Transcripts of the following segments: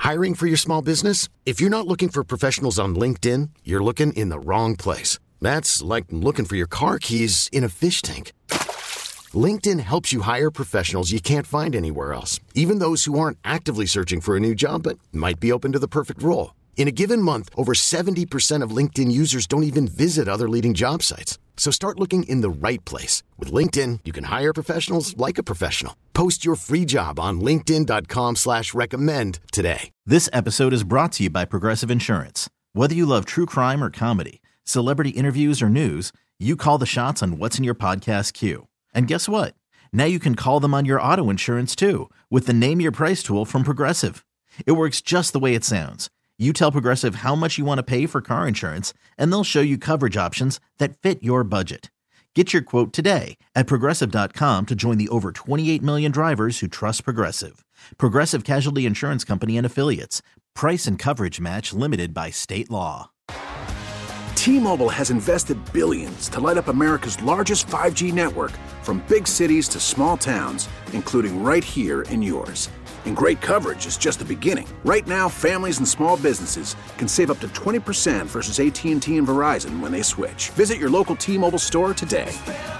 Hiring for your small business? If you're not looking for professionals on LinkedIn, you're looking in the wrong place. That's like looking for your car keys in a fish tank. LinkedIn helps you hire professionals you can't find anywhere else, even those who aren't actively searching for a new job but might be open to the perfect role. In a given month, over 70% of LinkedIn users don't even visit other leading job sites. So start looking in the right place. With LinkedIn, you can hire professionals like a professional. Post your free job on linkedin.com/recommend today. This episode is brought to you by Progressive Insurance. Whether you love true crime or comedy, celebrity interviews or news, you call the shots on what's in your podcast queue. And guess what? Now you can call them on your auto insurance too with the Name Your Price tool from Progressive. It works just the way it sounds. You tell Progressive how much you want to pay for car insurance, and they'll show you coverage options that fit your budget. Get your quote today at Progressive.com to join the over 28 million drivers who trust Progressive. Progressive Casualty Insurance Company and Affiliates. Price and coverage match limited by state law. T-Mobile has invested billions to light up America's largest 5G network, from big cities to small towns, including right here in yours. And great coverage is just the beginning. Right now, families and small businesses can save up to 20% versus AT&T and Verizon when they switch. Visit your local T-Mobile store today.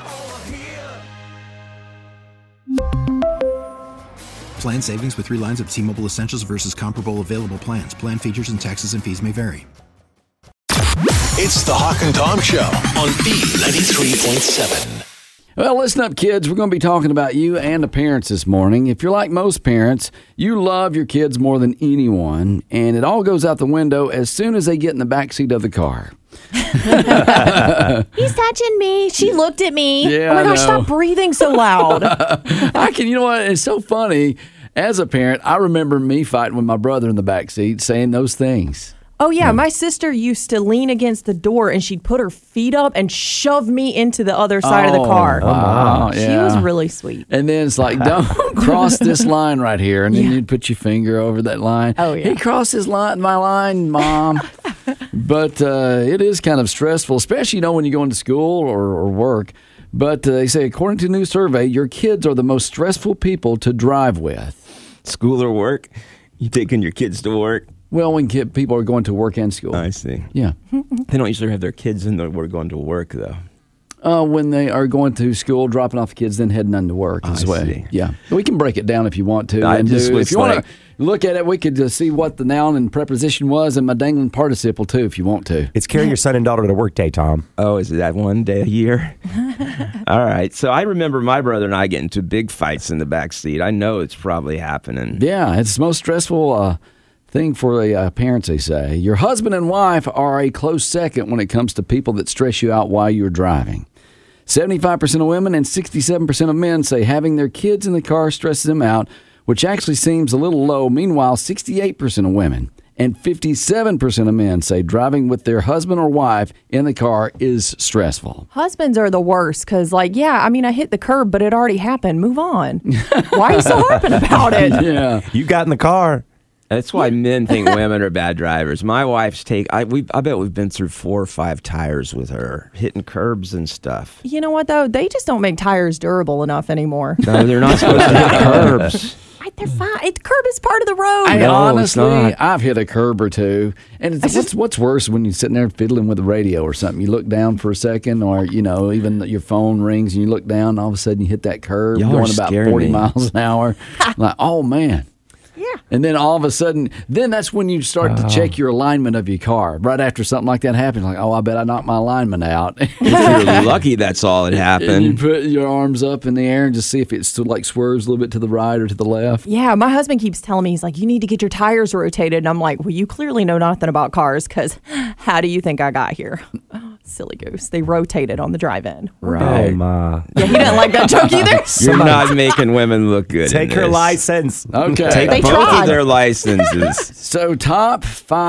Plan savings with 3 lines of T-Mobile Essentials versus comparable available plans. Plan features and taxes and fees may vary. It's the Hawk and Tom Show on B93.7. Well, listen up, kids. We're going to be talking about you and the parents this morning. If you're like most parents, you love your kids more than anyone, and it all goes out the window as soon as they get in the backseat of the car. He's touching me. She looked at me. Yeah, oh my gosh, stop breathing so loud. You know what? It's so funny. As a parent, I remember me fighting with my brother in the backseat saying those things. Oh, yeah. My sister used to lean against the door and she'd put her feet up and shove me into the other side of the car. Wow. She was really sweet. And then it's like, don't cross this line right here. And then you'd put your finger over that line. Oh, yeah. He crossed my line, Mom. But it is kind of stressful, especially, when you go into school or work. But they say, according to a new survey, your kids are the most stressful people to drive with. School or work? You taking your kids to work? Well, when people are going to work and school. I see. Yeah. They don't usually have their kids in the going to work, though. When they are going to school, dropping off the kids, then heading on to work this way. See. Yeah. We can break it down if you want to. If you want to look at it, we could just see what the noun and preposition was and my dangling participle, too, if you want to. It's carry your son and daughter to work day, Tom. Oh, is that one day a year? All right. So I remember my brother and I getting into big fights in the back seat. I know it's probably happening. Yeah, it's the most stressful thing for the parents, they say. Your husband and wife are a close second when it comes to people that stress you out while you're driving. 75% of women and 67% of men say having their kids in the car stresses them out, which actually seems a little low. Meanwhile, 68% of women and 57% of men say driving with their husband or wife in the car is stressful. Husbands are the worst because, I hit the curb, but it already happened. Move on. Why are you so harping about it? Yeah. You got in the car. That's why men think women are bad drivers. My wife's I bet we've been through 4 or 5 tires with her, hitting curbs and stuff. You know what, though? They just don't make tires durable enough anymore. No, they're not supposed to hit curbs. They're fine. The curb is part of the road. Honestly, I've hit a curb or two. And what's worse when you're sitting there fiddling with the radio or something? You look down for a second, or, even your phone rings and you look down and all of a sudden you hit that curb going about 40 miles an hour. Like, oh, man. Yeah. And then all of a sudden, that's when you start to check your alignment of your car. Right after something like that happens, like, I bet I knocked my alignment out. If you're lucky, that's all that happened. And you put your arms up in the air and just see if it still swerves a little bit to the right or to the left. Yeah, my husband keeps telling me, he's like, you need to get your tires rotated. And I'm like, well, you clearly know nothing about cars because how do you think I got here? Silly goose. They rotated on the drive-in. Right. Oh, my. Yeah, he didn't like that joke either. You're not making women look good. Take her license. Okay. Take both of their licenses. So top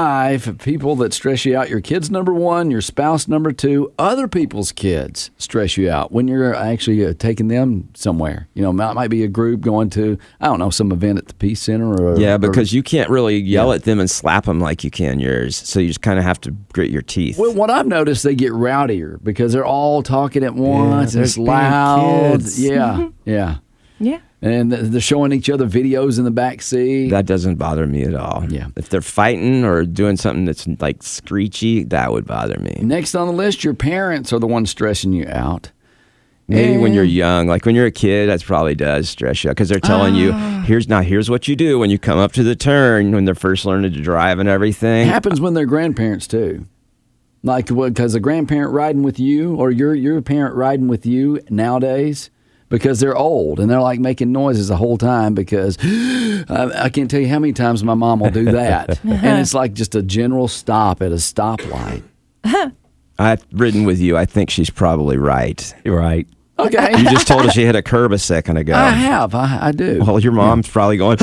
5 people that stress you out. Your kids, number 1. Your spouse, number 2. Other people's kids stress you out when you're actually taking them somewhere. It might be a group going to, some event at the Peace Center. Because you can't really yell at them and slap them like you can yours. So you just kind of have to grit your teeth. Well, what I've noticed, they get rowdier because they're all talking at once. And it's loud. Kids. Yeah, yeah. Yeah. And they're showing each other videos in the back seat. That doesn't bother me at all. Yeah. If they're fighting or doing something that's like screechy, that would bother me. Next on the list, your parents are the ones stressing you out. Maybe when you're young, like when you're a kid, that probably does stress you out because they're telling you, here's what you do when you come up to the turn when they're first learning to drive and everything. It happens when they're grandparents too. Like, because a grandparent riding with you or your parent riding with you nowadays, because they're old and they're like making noises the whole time because I can't tell you how many times my mom will do that. And it's like just a general stop at a stoplight. I've ridden with you. I think she's probably right. You're right. Okay. You just told us she hit a curb a second ago. I have. I do. Well, your mom's probably going,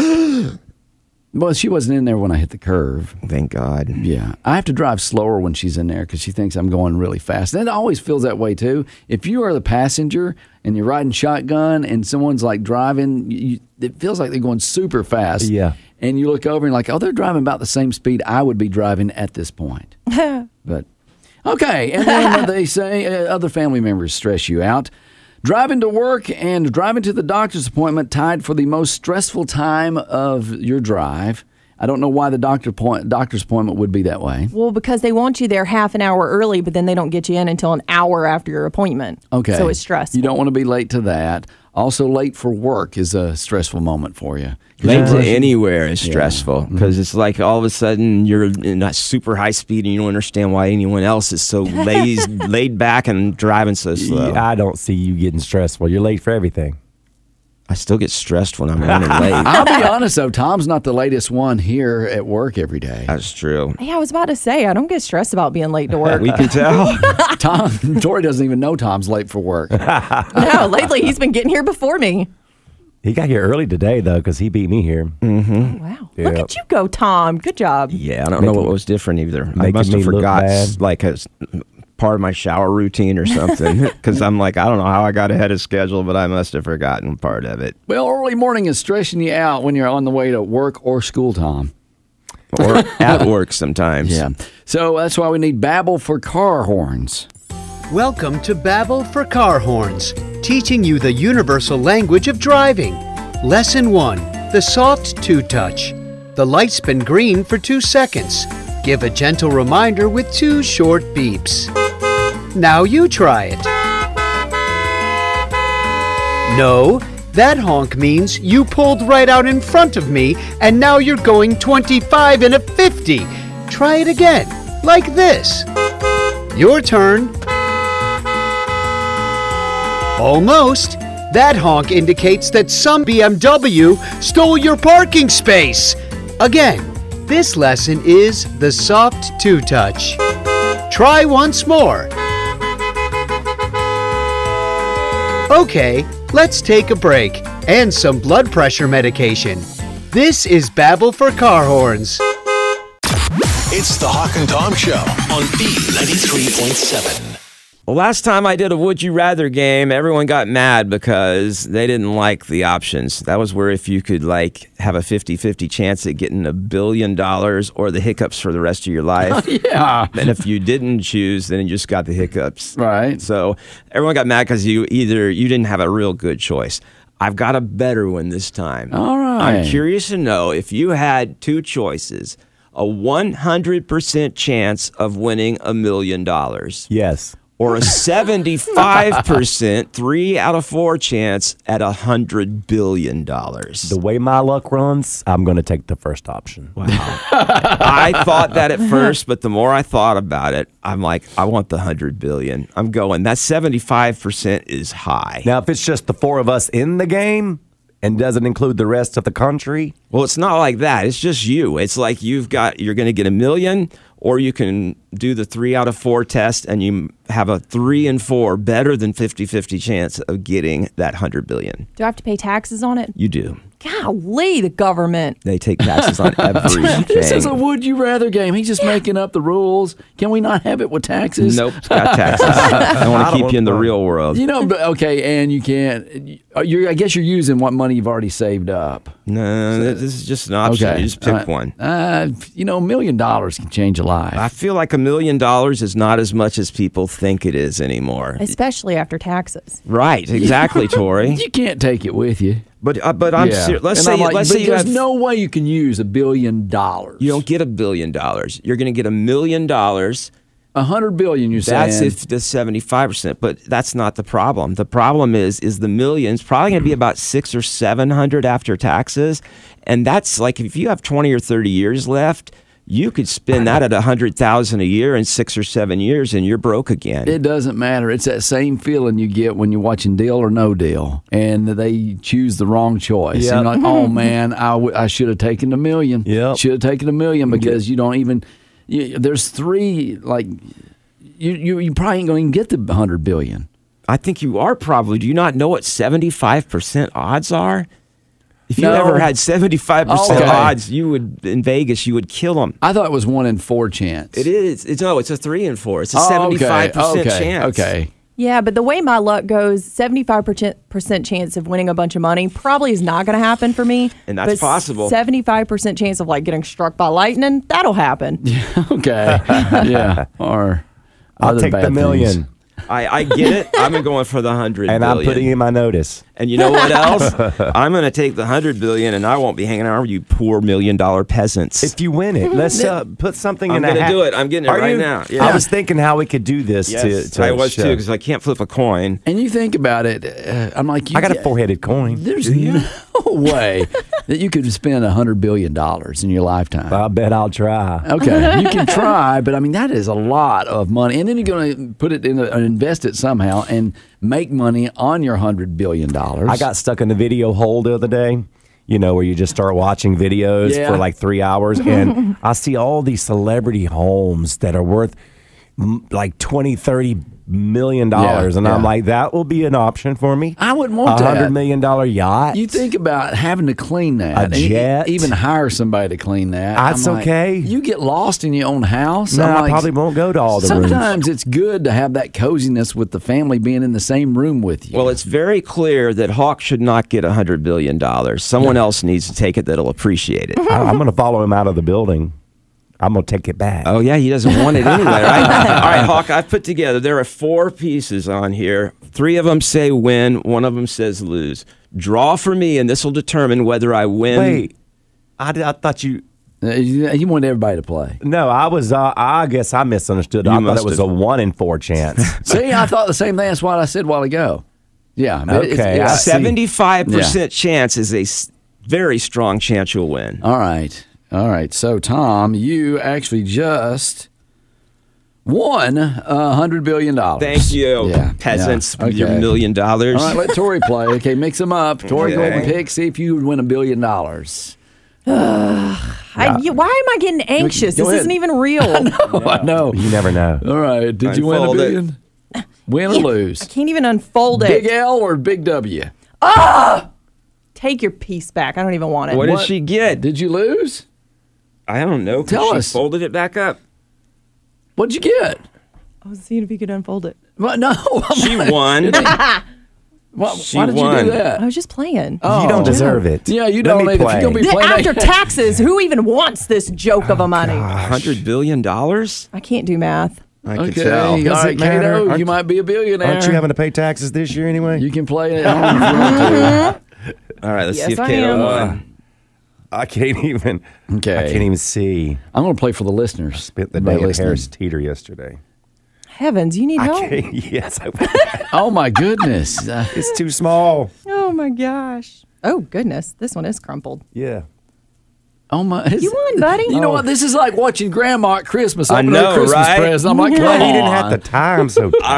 Well, she wasn't in there when I hit the curve. thank God. Yeah. I have to drive slower when she's in there because she thinks I'm going really fast. And it always feels that way, too. If you are the passenger and you're riding shotgun and someone's like driving, it feels like they're going super fast. Yeah. And you look over and like, oh, they're driving about the same speed I would be driving at this point. But, okay. And then they say other family members stress you out. Driving to work and driving to the doctor's appointment tied for the most stressful time of your drive. I don't know why the doctor's appointment would be that way. Well, because they want you there half an hour early, but then they don't get you in until an hour after your appointment. Okay. So it's stressful. You don't want to be late to that. Also, late for work is a stressful moment for you. Late to anywhere is stressful because it's like all of a sudden you're in a super high speed and you don't understand why anyone else is so laid back and driving so slow. I don't see you getting stressful. You're late for everything. I still get stressed when I'm running late. I'll be honest, though. Tom's not the latest one here at work every day. That's true. Yeah, I was about to say, I don't get stressed about being late to work. We can tell. Tori doesn't even know Tom's late for work. No, lately he's been getting here before me. He got here early today, though, because he beat me here. Mm-hmm. Wow. Look at you go, Tom. Good job. Yeah, I don't know what was different either. I Making must have me look forgot bad. like a part of my shower routine or something because I'm like, I don't know how I got ahead of schedule, but I must have forgotten part of it. Well, early morning is stressing you out when you're on the way to work or school, Tom. Or at work sometimes. Yeah. So that's why we need Babbel for car horns. Welcome to Babbel for Car Horns, teaching you the universal language of driving. Lesson 1, the soft two-touch. The light spin green for 2 seconds. Give a gentle reminder with 2 short beeps. Now you try it. No, that honk means you pulled right out in front of me and now you're going 25 and a 50. Try it again, like this. Your turn. Almost. That honk indicates that some BMW stole your parking space. Again, this lesson is the soft two-touch. Try once more. Okay, let's take a break and some blood pressure medication. This is Babbel for Car Horns. It's the Hawk and Tom Show on B93.7. Well, last time I did a Would You Rather game, everyone got mad because they didn't like the options. That was where if you could like have a 50-50 chance at getting $1 billion or the hiccups for the rest of your life. Yeah. And if you didn't choose, then you just got the hiccups. Right. So everyone got mad because you didn't have a real good choice. I've got a better one this time. All right. I'm curious to know if you had 2 choices, a 100% chance of winning $1 million. Yes. Or a 75%, 3 out of 4 chance at $100 billion. The way my luck runs, I'm going to take the first option. Wow. I thought that at first, but the more I thought about it, I'm like, I want the $100 billion. I'm going, that 75% is high. Now, if it's just the 4 of us in the game and doesn't include the rest of the country. Well, it's not like that. It's just you. It's like you're going to get $1 million, or you can do the 3 out of 4 test and you have a 3 and 4 better than 50-50 chance of getting that $100 billion. Do I have to pay taxes on it? You do. Golly, the government. They take taxes on everything. This is a would you rather game. He's just making up the rules. Can we not have it with taxes? Nope, it's got taxes. I want to keep you in the real world. You know, but okay, and you can't. I guess you're using what money you've already saved up. No, this is just an option. Okay. You just pick one. $1 million can change a life. I feel like $1 million is not as much as people think it is anymore. Especially after taxes. Right, exactly, Tori. You can't take it with you. But I'm serious. Let's say you there's have no way you can use $1 billion. You don't get $1 billion. You're going to get $1 million. $100 billion. You're saying that's if the 75%. But that's not the problem. The problem is the millions probably going to be about 600 or 700 after taxes, and that's like if you have 20 or 30 years left. You could spend that at $100,000 a year in 6 or 7 years, and you're broke again. It doesn't matter. It's that same feeling you get when you're watching Deal or No Deal, and they choose the wrong choice. Yep. And you're like, oh man, I should have taken $1 million. Yep. Should have taken $1 million because you don't even. There's three like you probably ain't going to get the $100 billion. I think you are probably. Do you not know what 75% odds are? If you No. ever had 75% Okay. odds, you would in Vegas, you would kill them. I thought it was 1 in 4 chance. It is. It's a 3 in 4. It's a Oh, 75% okay. chance. Okay. Yeah, but the way my luck goes, 75% chance of winning a bunch of money probably is not going to happen for me. And that's but possible. 75% chance of like getting struck by lightning, that'll happen. Okay. Yeah. Or I'll other take bad the $1 million. things. I get it. I'm going for the 100 And billion. I'm putting in my notice. And you know what else? I'm going to take the 100 billion, and I won't be hanging out with you poor $1 million peasants. If you win it, let's put something in I'm a going to hat. do it. I'm getting it Are right you? now. Yeah. I was thinking how we could do this Yes, to I was show. too, because I can't flip a coin. And you think about it, I'm like, I got a 4-headed coin. There's no way that you could spend $100 billion in your lifetime. I bet I'll try. Okay, you can try, but I mean that is a lot of money, and then you're going to put it in invest it somehow and make money on your $100 billion. I got stuck in the video hole the other day, where you just start watching videos Yeah. for like 3 hours, and I see all these celebrity homes that are worth like $20-30 million, and I'm like, that will be an option for me. I wouldn't want that. $100 million yacht. You think about having to clean that, A and jet. even hire somebody to clean that. That's I'm like, okay. You get lost in your own house. No, I'm I like, probably won't go to all the rooms. Sometimes it's good to have that coziness with the family being in the same room with you. Well, it's very clear that Hawk should not get $100 billion. Someone else needs to take it that'll appreciate it. I'm going to follow him out of the building. I'm going to take it back. Oh, yeah, he doesn't want it anyway, right? All right, Hawk, I've put together, there are 4 pieces on here. 3 of them say win, 1 of them says lose. Draw for me, and this will determine whether I win. Wait, I thought you... You want everybody to play. No, I guess I misunderstood. You I thought must it was have. a 1 in 4 chance. See, I thought the same thing. That's what I said a while ago. Yeah. Okay, I see. 75% chance is a very strong chance you'll win. All right. So, Tom, you actually just won $100 billion. Thank you, Yeah, peasants, yeah. with your Okay. $1 million. All right, let Tori play. Okay, mix them up. Tori, go ahead and Okay. pick. See if you would win $1 billion. Why am I getting anxious? Go This ahead. isn't even real. I know. You never know. All right. Did you win $1 Unfold it. billion? Win or lose? I can't even unfold it. Big L or big W? Take your piece back. I don't even want it. What did she get? Did you lose? I don't know. 'cause Tell she us. folded it back up. What'd you get? I was seeing if you could unfold it. Well, no. She won. Why She did you won. do that? I was just playing. Oh. You don't deserve it. Yeah, you Let don't. me If you're play. going to be playing After taxes, who even wants this joke of a money? $100 billion? I can't do math. I can Okay. tell. All Does right, it matter? Kato, Aren't- you might be a billionaire. Aren't you having to pay taxes this year anyway? You can play it at home if you want to. All right, let's Yes, see if I Kato am. won. I can't even. Okay. I can't even see. I'm going to play for the listeners. Spent the Everybody day at listening. Harris Teeter yesterday. Heavens, you need help. I can't. Yes, Oh, my goodness. it's too small. Oh my gosh. Oh goodness, this one is crumpled. Yeah. Oh, my. You won, buddy. You know what? This is like watching Grandma at Christmas. I Opening know, a Christmas right? present. I'm like, He come didn't on. have the time. So All right,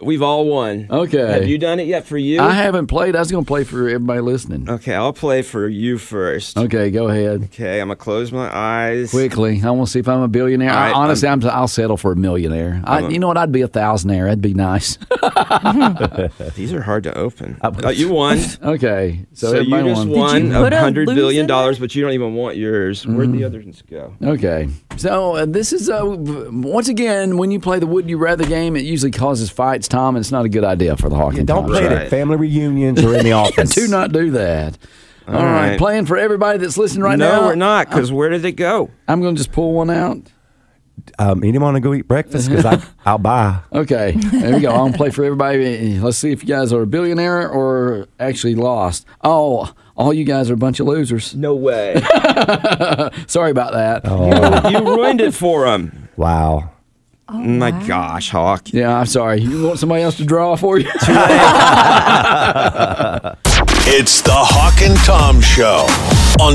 We've all won. Okay. Have you done it yet for you? I haven't played. I was going to play for everybody listening. Okay, I'll play for you first. Okay, go ahead. Okay, I'm going to close my eyes. Quickly. I want to see if I'm a billionaire. Honestly, I'll settle for a millionaire. You know what? I'd be a thousandaire. That'd be nice. These are hard to open. You won. Okay. So you just won $100 billion, but you don't even want yours. Where'd the other ones go? Okay. So this is, once again, when you play the Would You Rather game, it usually causes fights, Tom, and it's not a good idea for the Hawk and Tom. Don't play it at family reunions or in the office. Do not do that. All right. Playing for everybody that's listening right now. No, we're not, because where did it go? I'm going to just pull one out. Anyone want to go eat breakfast? Because I'll buy. Okay. There we go. I'm going to play for everybody. Let's see if you guys are a billionaire or actually lost. Oh, all you guys are a bunch of losers. No way. Sorry about that. Oh. You ruined it for them. Wow. Oh, my gosh, Hawk. Yeah, I'm sorry. You want somebody else to draw for you? It's the Hawk and Tom Show on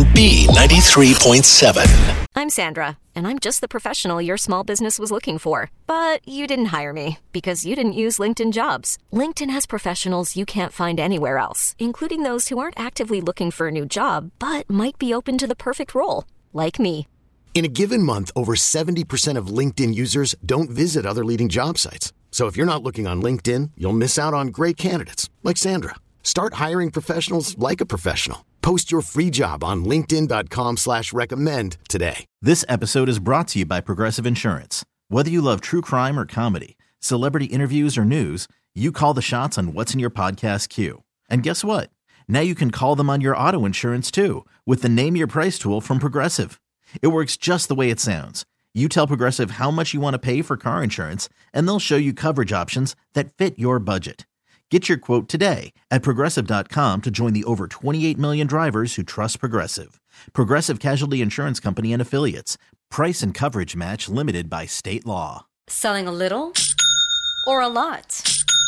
B93.7. I'm Sandra, and I'm just the professional your small business was looking for. But you didn't hire me because you didn't use LinkedIn Jobs. LinkedIn has professionals you can't find anywhere else, including those who aren't actively looking for a new job, but might be open to the perfect role, like me. In a given month, over 70% of LinkedIn users don't visit other leading job sites. So if you're not looking on LinkedIn, you'll miss out on great candidates like Sandra. Start hiring professionals like a professional. Post your free job on linkedin.com/recommend today. This episode is brought to you by Progressive Insurance. Whether you love true crime or comedy, celebrity interviews or news, you call the shots on what's in your podcast queue. And guess what? Now you can call them on your auto insurance too with the Name Your Price tool from Progressive. It works just the way it sounds. You tell Progressive how much you want to pay for car insurance, and they'll show you coverage options that fit your budget. Get your quote today at Progressive.com to join the over 28 million drivers who trust Progressive. Progressive Casualty Insurance Company and Affiliates. Price and coverage match limited by state law. Selling a little or a lot?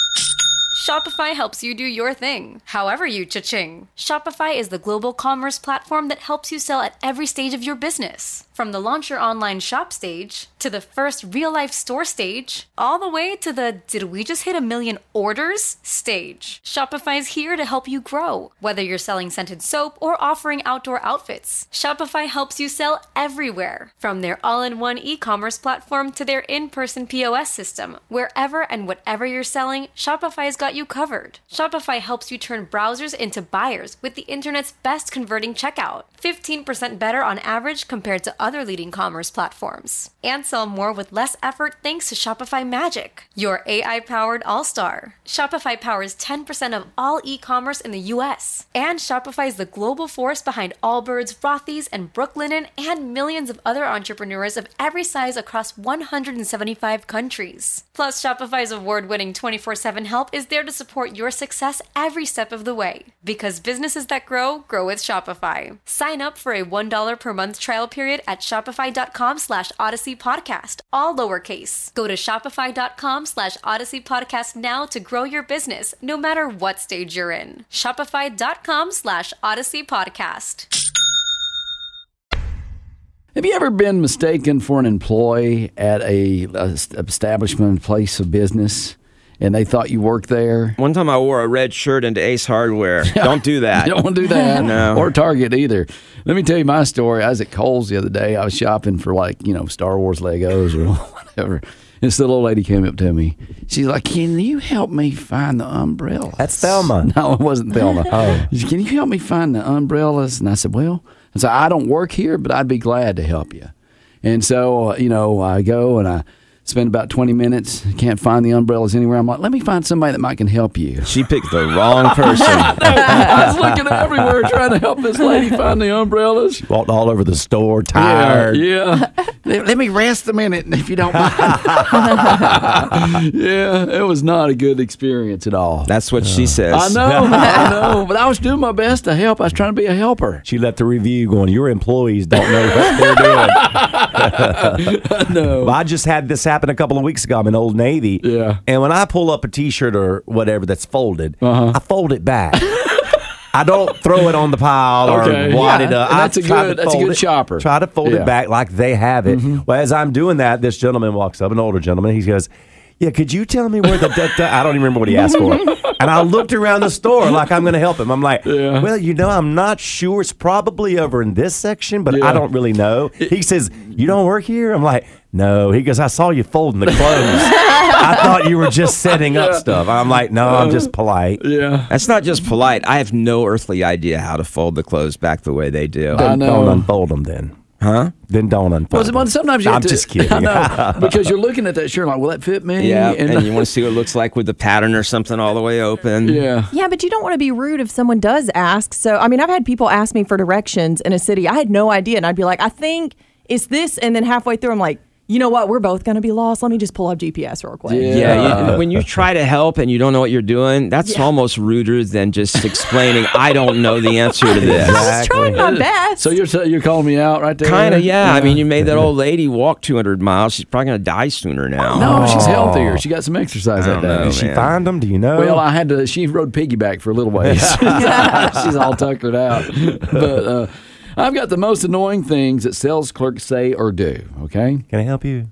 Shopify helps you do your thing, however you cha-ching. Shopify is the global commerce platform that helps you sell at every stage of your business. From the launch your online shop stage, to the first real-life store stage, all the way to the did we just hit 1 million orders stage. Shopify is here to help you grow. Whether you're selling scented soap or offering outdoor outfits, Shopify helps you sell everywhere. From their all-in-one e-commerce platform to their in-person POS system, wherever and whatever you're selling, Shopify's got you covered. Shopify helps you turn browsers into buyers with the internet's best converting checkout. 15% better on average compared to other leading commerce platforms. And sell more with less effort thanks to Shopify Magic, your AI-powered all-star. Shopify powers 10% of all e-commerce in the US. And Shopify is the global force behind Allbirds, Rothy's, and Brooklinen, and millions of other entrepreneurs of every size across 175 countries. Plus, Shopify's award-winning 24/7 help is there to support your success every step of the way. Because businesses that grow, grow with Shopify. Sign up for a $1 per month trial period at shopify.com/Odyssey Podcast, all lowercase. Go to shopify.com/Odyssey Podcast now to grow your business, no matter what stage you're in. Shopify.com/Odyssey Podcast. Have you ever been mistaken for an employee at a establishment, place of business, and they thought you worked there? One time I wore a red shirt into Ace Hardware. Don't do that. You don't want to do that. No. Or Target either. Let me tell you my story. I was at Kohl's the other day. I was shopping for Star Wars Legos or whatever. This little old lady came up to me. She's like, "Can you help me find the umbrellas?" That's Thelma. No, it wasn't Thelma. Oh. She said, "Can you help me find the umbrellas?" And I said, I don't work here, but I'd be glad to help you. And so, I go and I spend about 20 minutes, can't find the umbrellas anywhere. I'm like, let me find somebody that might can help you. She picked the wrong person. I was looking everywhere trying to help this lady find the umbrellas. She walked all over the store, tired. Yeah. Let me rest a minute if you don't mind. Yeah, it was not a good experience at all. That's what she says. I know. But I was doing my best to help. I was trying to be a helper. She left a review going, your employees don't know what they're doing. No. Well, I just had this happen a couple of weeks ago. I'm in Old Navy. Yeah. And when I pull up a T-shirt or whatever that's folded, I fold it back. I don't throw it on the pile or wad it up. That's a good shopper. Try to fold it back like they have it. Well, as I'm doing that, this gentleman walks up, an older gentleman. He goes, Yeah, could you tell me where the I don't even remember what he asked for. And I looked around the store like I'm going to help him. I'm like, well, I'm not sure. It's probably over in this section, but I don't really know. He says, you don't work here? I'm like, no. He goes, I saw you folding the clothes. I thought you were just setting up stuff. I'm like, no, I'm just polite. Yeah. That's not just polite. I have no earthly idea how to fold the clothes back the way they do. Don't unfold them then. Huh? Then don't unfold them. Well, sometimes you have I'm just kidding. I know, because you're looking at that shirt like, will that fit me? Yeah, and you want to see what it looks like with the pattern or something all the way open. Yeah. Yeah, but you don't want to be rude if someone does ask. So, I mean, I've had people ask me for directions in a city. I had no idea. And I'd be like, I think it's this. And then halfway through, I'm like, you know what? We're both going to be lost. Let me just pull up GPS real quick. Yeah, when you try to help and you don't know what you're doing, that's almost ruder than just explaining, I don't know the answer to this. I was trying my best. So you're calling me out right there? Kind of, yeah. I mean, you made that old lady walk 200 miles. She's probably going to die sooner now. No, she's healthier. She got some exercise that day. Did she find them? Do you know? Well, she rode piggyback for a little ways. She's all tuckered out. But I've got the most annoying things that sales clerks say or do, okay? Can I help you?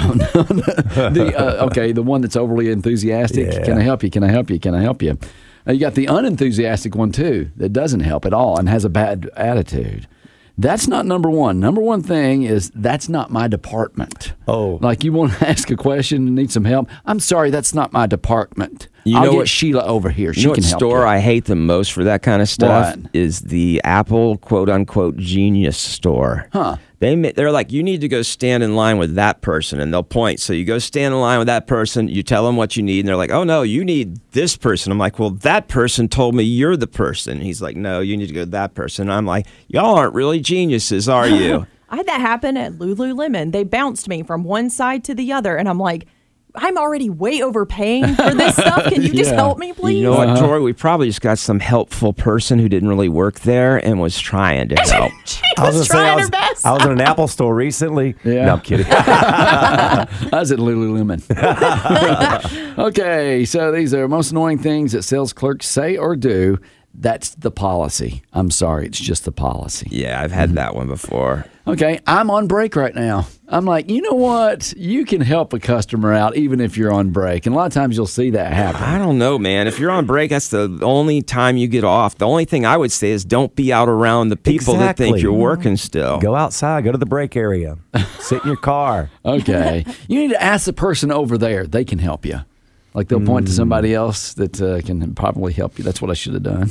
The one that's overly enthusiastic. Yeah. Can I help you? Can I help you? Can I help you? You got the unenthusiastic one, too, that doesn't help at all and has a bad attitude. That's not number one. Number one thing is that's not my department. Oh. Like you want to ask a question and need some help. I'm sorry, that's not my department. I'll get Sheila over here. She can help you. Store I hate the most for that kind of stuff What? is the Apple quote-unquote genius store. Huh. They're like, you need to go stand in line with that person, and they'll point. So you go stand in line with that person, you tell them what you need, and they're like, oh, no, you need this person. I'm like, well, that person told me you're the person. He's like, no, you need to go to that person. And I'm like, y'all aren't really geniuses, are you? I had that happen at Lululemon. They bounced me from one side to the other, and I'm like, I'm already way overpaying for this stuff. Can you just help me, please? You know what, Tori? We probably just got some helpful person who didn't really work there and was trying to help. She was trying her best. I was in an Apple store recently. Yeah. No, I'm kidding. I was at Lululemon. Okay, so these are most annoying things that sales clerks say or do. That's the policy. I'm sorry, it's just the policy. Yeah, I've had that one before. Okay, I'm on break right now. I'm like, you know what? You can help a customer out even if you're on break. And a lot of times you'll see that happen. I don't know, man. If you're on break, that's the only time you get off. The only thing I would say is don't be out around the people that think you're working still. Go outside. Go to the break area. Sit in your car. Okay. You need to ask the person over there. They can help you. Like they'll point to somebody else that can probably help you. That's what I should have done.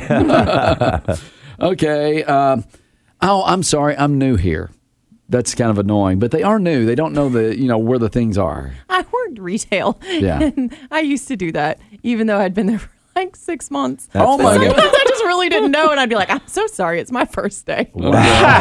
Okay. I'm sorry. I'm new here. That's kind of annoying. But they are new. They don't know where the things are. I worked retail. Yeah. And I used to do that, even though I'd been there for like 6 months. Oh, my God. Sometimes I just really didn't know. And I'd be like, I'm so sorry. It's my first day. Wow.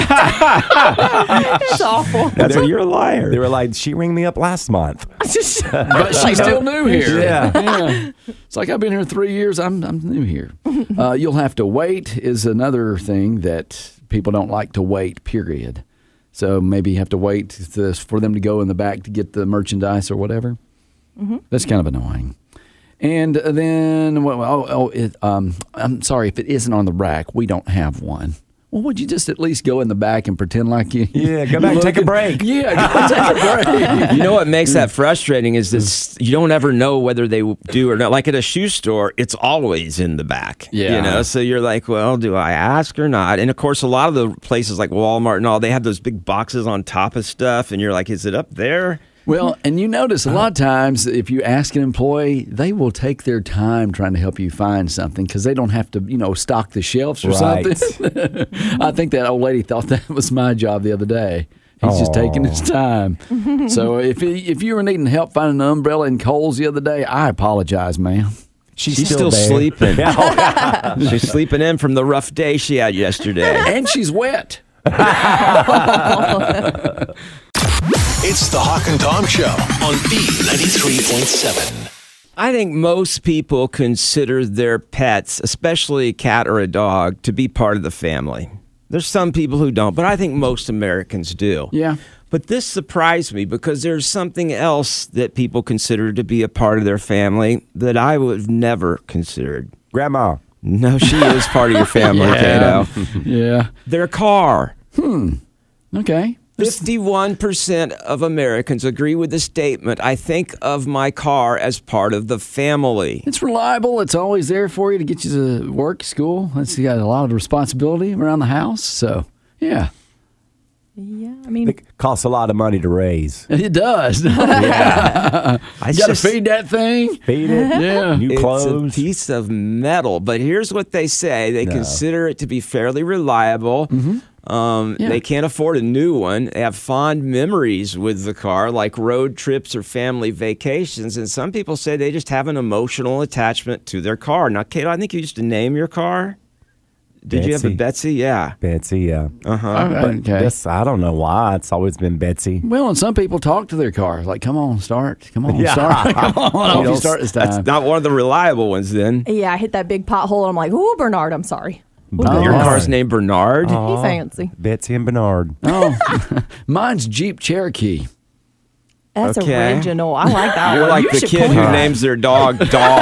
It's awful. You're a liar. They were like, she rang me up last month. But she's still new here. Yeah. It's like I've been here 3 years. I'm new here. You'll have to wait is another thing that people don't like to wait, period. So maybe you have to wait for them to go in the back to get the merchandise or whatever. Mm-hmm. That's kind of annoying. And then, I'm sorry, if it isn't on the rack, we don't have one. Well, would you just at least go in the back and pretend like you... Yeah, go back and take a break. Yeah, go take a break. You know what makes that frustrating is this: you don't ever know whether they do or not. Like at a shoe store, it's always in the back. Yeah. So you're like, well, do I ask or not? And of course, a lot of the places like Walmart and all, they have those big boxes on top of stuff, and you're like, is it up there? Well, and you notice a lot of times if you ask an employee, they will take their time trying to help you find something because they don't have to, stock the shelves or something. I think that old lady thought that was my job the other day. He's just taking his time. So if you were needing help finding an umbrella in Kohl's the other day, I apologize, ma'am. She's still sleeping. She's sleeping in from the rough day she had yesterday. And she's wet. It's the Hawk and Tom Show on B93.7. I think most people consider their pets, especially a cat or a dog, to be part of the family. There's some people who don't, but I think most Americans do. Yeah. But this surprised me because there's something else that people consider to be a part of their family that I would have never considered. Grandma. No, she is part of your family, Kato. Yeah. Their car. Okay. 51% of Americans agree with the statement, I think of my car as part of the family. It's reliable. It's always there for you to get you to work, school. It's got a lot of responsibility around the house. So, yeah. Yeah, I mean, It costs a lot of money to raise. It does. Yeah. You got to feed that thing. Feed it. Yeah. New clothes. It's a piece of metal. But here's what they say. They consider it to be fairly reliable. They can't afford a new one. They have fond memories with the car, like road trips or family vacations. And some people say they just have an emotional attachment to their car. Now, Kate, I think you used to name your car. Did you have a Betsy? Yeah. Betsy, yeah. Okay. I don't know why. It's always been Betsy. Well, and some people talk to their car, like, come on, start. Come on, start. Come on, I hope you start this time. That's not one of the reliable ones then. yeah, I hit that big pothole and I'm like, ooh, Bernard, I'm sorry. Your car's named Bernard? He fancy. Betsy and Bernard. Oh, mine's Jeep Cherokee. That's original. I like that You're one. like You the should kid who coin names their dog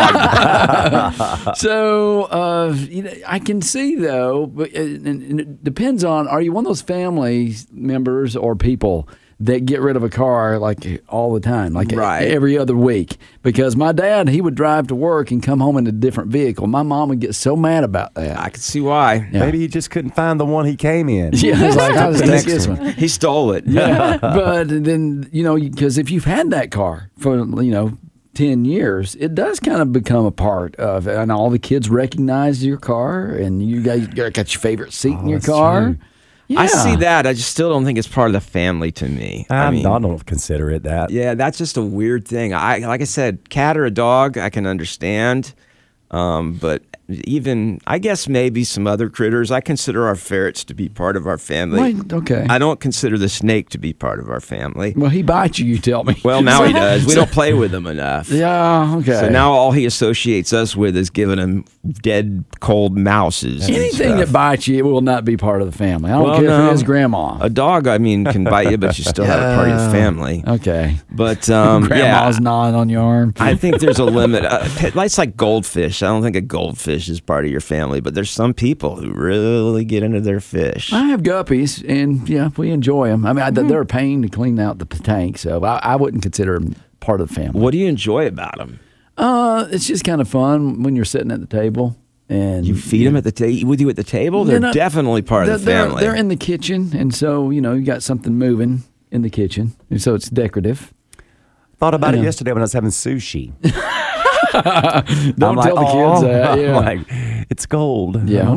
Dog. So, I can see, though, but and it depends on, are you one of those family members or people that get rid of a car like all the time, like every other week? Because my dad, he would drive to work and come home in a different vehicle. My mom would get so mad about that. I could see why. Yeah. Maybe he just couldn't find the one he came in. Yeah, it's like, I'll just take this one. He stole it. Yeah, but then, because if you've had that car for, 10 years, it does kind of become a part of it. And all the kids recognize your car, and you guys got your favorite seat in your car. True. Yeah. I see that. I just still don't think it's part of the family to me. I don't consider it that. Yeah, that's just a weird thing. Like I said, cat or a dog, I can understand. But even, I guess maybe some other critters, I consider our ferrets to be part of our family. Right, okay. I don't consider the snake to be part of our family. Well, he bites you tell me. Well, now he does. We don't play with him enough. Yeah, okay. So now all he associates us with is giving him dead, cold mouses. Anything that bites you, it will not be part of the family. I don't care if it is grandma. A dog, can bite you, but you still have a part of the family. Okay. But grandma's gnawing on your arm. I think there's a limit. It's like goldfish. I don't think a goldfish is part of your family, but there's some people who really get into their fish. I have guppies, and we enjoy them. I mean, they're a pain to clean out the tank, so I wouldn't consider them part of the family. What do you enjoy about them? It's just kind of fun when you're sitting at the table. And you feed them with you at the table? They're definitely part of the family. They're in the kitchen, and so, you got something moving in the kitchen, and so it's decorative. Thought about it yesterday when I was having sushi. Don't tell the kids that. Yeah. I'm like, it's gold. Yeah.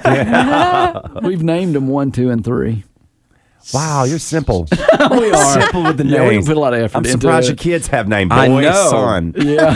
We've named them 1, 2, and 3. Wow, you're simple. We are simple with the names. Yeah, we put a lot of effort into it. I'm surprised your kids have named boy, I know. son.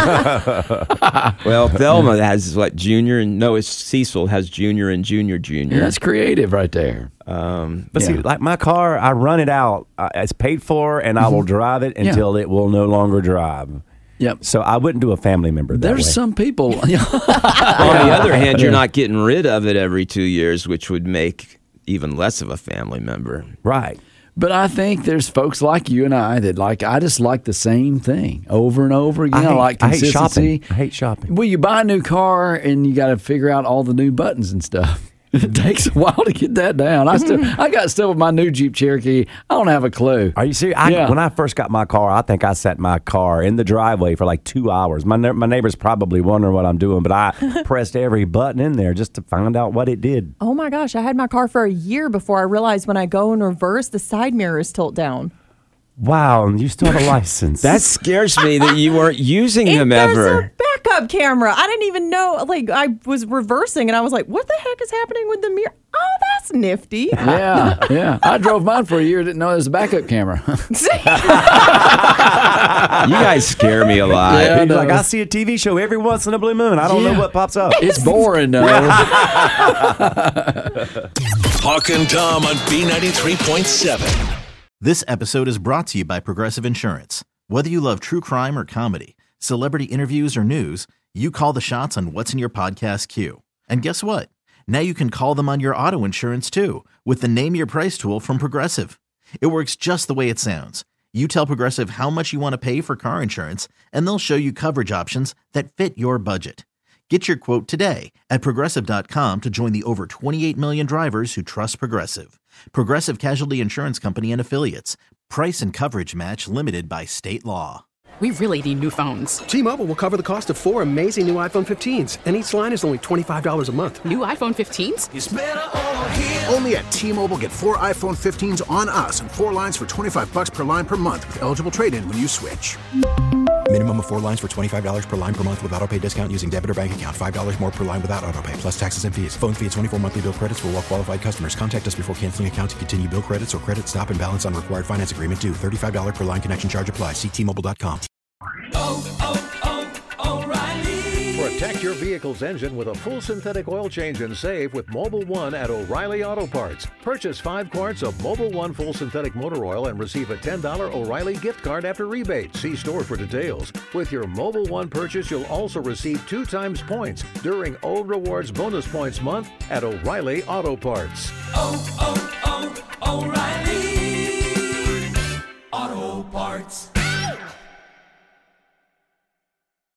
Yeah. Well, Thelma has junior, and Cecil has junior and junior. Yeah, that's creative right there. But see, like my car, I run it out. It's paid for, and I will drive it until it will no longer drive. Yep. So I wouldn't do a family member that There's way. some people. On the other hand, you're not getting rid of it every 2 years, which would make even less of a family member. Right. But I think there's folks like you and I that I just like the same thing over and over again. I like consistency. I hate shopping. Well, you buy a new car and you got to figure out all the new buttons and stuff. It takes a while to get that down. I got stuff with my new Jeep Cherokee. I don't have a clue. Are you serious? Yeah. When I first got my car, I think I sat my car in the driveway for like 2 hours. My neighbor's probably wondering what I'm doing, but I pressed every button in there just to find out what it did. Oh my gosh, I had my car for a year before I realized when I go in reverse, the side mirrors tilt down. Wow, and you still have a license. That scares me that you weren't using them ever. There's a backup camera. I didn't even know. I was reversing, and I was like, what the heck is happening with the mirror? Oh, that's nifty. Yeah. I drove mine for a year, didn't know there was a backup camera. You guys scare me a lot. Yeah, I see a TV show every once in a blue moon. I don't know what pops up. It's boring, though. Hawk and Tom on B93.7. This episode is brought to you by Progressive Insurance. Whether you love true crime or comedy, celebrity interviews or news, you call the shots on what's in your podcast queue. And guess what? Now you can call them on your auto insurance too with the Name Your Price tool from Progressive. It works just the way it sounds. You tell Progressive how much you want to pay for car insurance, and they'll show you coverage options that fit your budget. Get your quote today at Progressive.com to join the over 28 million drivers who trust Progressive. Progressive Casualty Insurance Company and Affiliates. Price and coverage match limited by state law. We really need new phones. T-Mobile will cover the cost of 4 amazing new iPhone 15s, and each line is only $25 a month. New iPhone 15s? It's better over here. Only at T-Mobile, get 4 iPhone 15s on us and 4 lines for $25 per line per month with eligible trade-in when you switch. Minimum of 4 lines for $25 per line per month with autopay discount using debit or bank account. $5 more per line without autopay, plus taxes and fees. Phone fee at 24 monthly bill credits for well-qualified customers. Contact us before canceling account to continue bill credits or credit stop and balance on required finance agreement due. $35 per line connection charge applies. See T-Mobile.com. O'Reilly. Protect your vehicle's engine with a full synthetic oil change and save with Mobil 1 at O'Reilly Auto Parts. Purchase 5 quarts of Mobil 1 full synthetic motor oil and receive a $10 O'Reilly gift card after rebate. See store for details. With your Mobil 1 purchase, you'll also receive 2 times points during O Rewards Bonus Points Month at O'Reilly Auto Parts. O'Reilly Auto Parts.